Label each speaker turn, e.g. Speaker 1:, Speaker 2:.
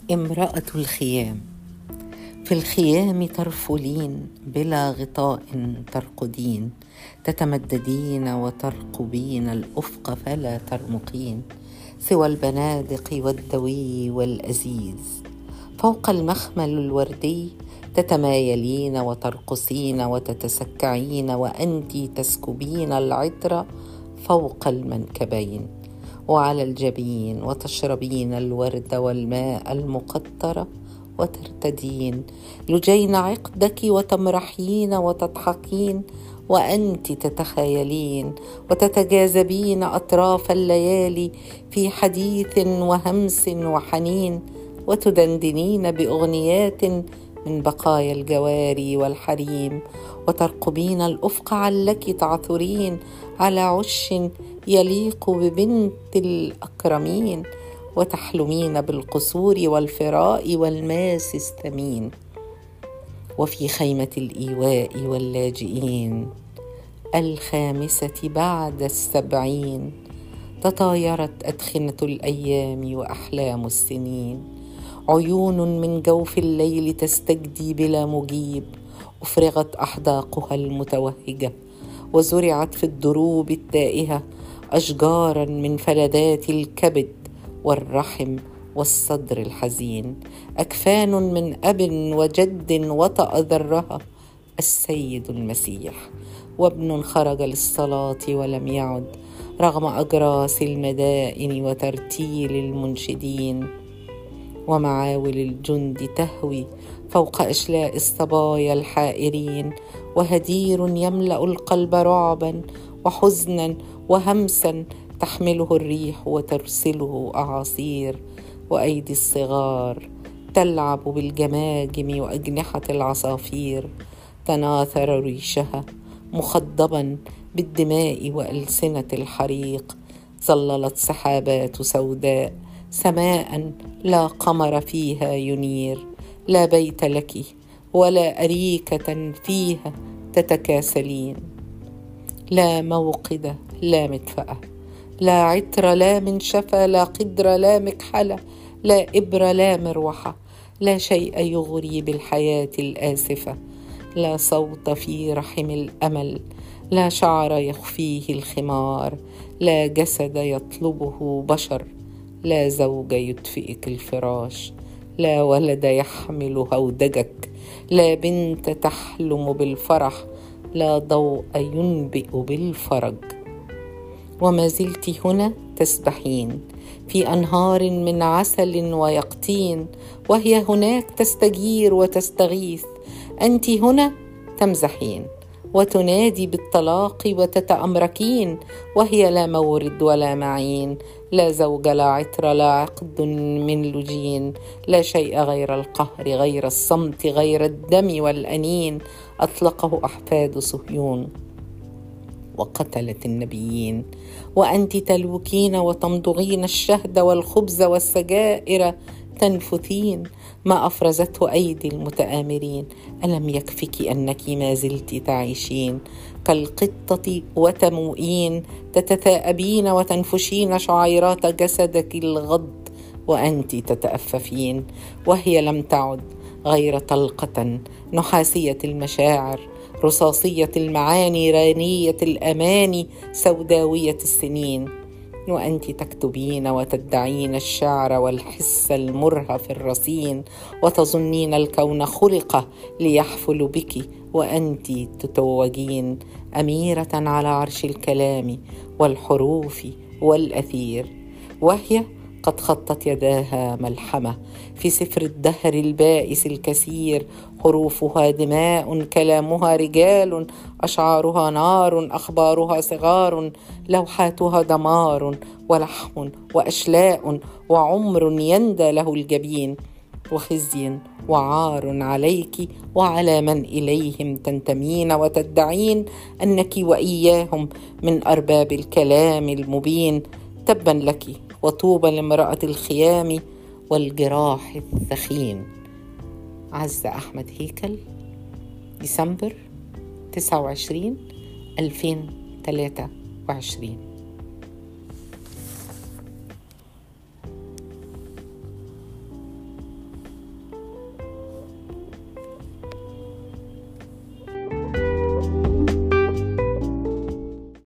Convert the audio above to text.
Speaker 1: امرأة الخيام. في الخيام ترفلين بلا غطاء ترقدين، تتمددين وترقبين الأفق فلا ترمقين، سوى البنادق والدوي والأزيز. فوق المخمل الوردي تتمايلين وترقصين وتتسكعين، وأنت تسكبين العطر فوق المنكبين وعلى الجبين، وتشربين الورد والماء المقطر وترتدين لجين عقدك وتمرحين وتضحكين، وأنت تتخيلين وتتجاذبين أطراف الليالي في حديث وهمس وحنين، وتدندنين بأغنيات من بقايا الجواري والحريم، وترقبين الأفق علك تعثرين على عش يليق ببنت الأكرمين، وتحلمين بالقصور والفراء والماس الثمين. وفي خيمة الإيواء واللاجئين الخامسة بعد 70 تطايرت أدخنة الأيام وأحلام السنين، عيون من جوف الليل تستجدي بلا مجيب، أفرغت أحداقها المتوهجة وزرعت في الدروب التائهة أشجارا من فلذات الكبد والرحم والصدر الحزين، أكفان من أب وجد وطأ ذرها السيد المسيح، وابن خرج للصلاة ولم يعد رغم أجراس المدائن وترتيل المنشدين، ومعاول الجند تهوي فوق أشلاء الصبايا الحائرين، وهدير يملأ القلب رعبا وحزنا وهمسا تحمله الريح وترسله أعاصير، وأيدي الصغار تلعب بالجماجم وأجنحة العصافير، تناثر ريشها مخضبا بالدماء وألسنة الحريق، ظللت سحابات سوداء سماء لا قمر فيها ينير، لا بيت لك ولا أريكة فيها تتكاسلين، لا موقد لا مدفأة، لا عطر لا منشفة، لا قدر لا مكحلة، لا إبرة لا مروحة، لا شيء يغري بالحياة الآسفة، لا صوت في رحم الأمل، لا شعر يخفيه الخمار، لا جسد يطلبه بشر، لا زوج يدفئك الفراش، لا ولد يحمل هودجك، لا بنت تحلم بالفرح، لا ضوء ينبئ بالفرج. وما زلت هنا تسبحين في أنهار من عسل ويقطين، وهي هناك تستجير وتستغيث، أنت هنا تمزحين وتنادي بالطلاق وتتأمركين، وهي لا مورد ولا معين، لا زوج لا عطر لا عقد من لجين، لا شيء غير القهر غير الصمت غير الدم والأنين، أطلقه أحفاد صهيون وقتلت النبيين، وأنت تلوكين وتمضغين الشهد والخبز والسجائر تنفثين ما أفرزته أيدي المتآمرين. ألم يكفك أنك ما زلت تعيشين كالقطة وتموئين، تتثاءبين وتنفشين شعيرات جسدك الغض وأنت تتأففين، وهي لم تعد غير طلقة نحاسية المشاعر، رصاصية المعاني، رانية الأماني، سوداوية السنين، وأنت تكتبين وتدعين الشعر والحس المرهف الرصين، وتظنين الكون خلق ليحفل بك، وأنت تتوجين أميرة على عرش الكلام والحروف والأثير، وهي قد خطت يداها ملحمة في سفر الدهر البائس الكثير، حروفها دماء، كلامها رجال، أشعارها نار، أخبارها صغار، لوحاتها دمار ولحم وأشلاء، وعمر يندى له الجبين، وخزي وعار عليك وعلى من إليهم تنتمين، وتدعين أنك وإياهم من أرباب الكلام المبين. تبا لك وطوبى لامرأة الخيام والجراح الثخين. عزة أحمد هيكل، ديسمبر 29 2023.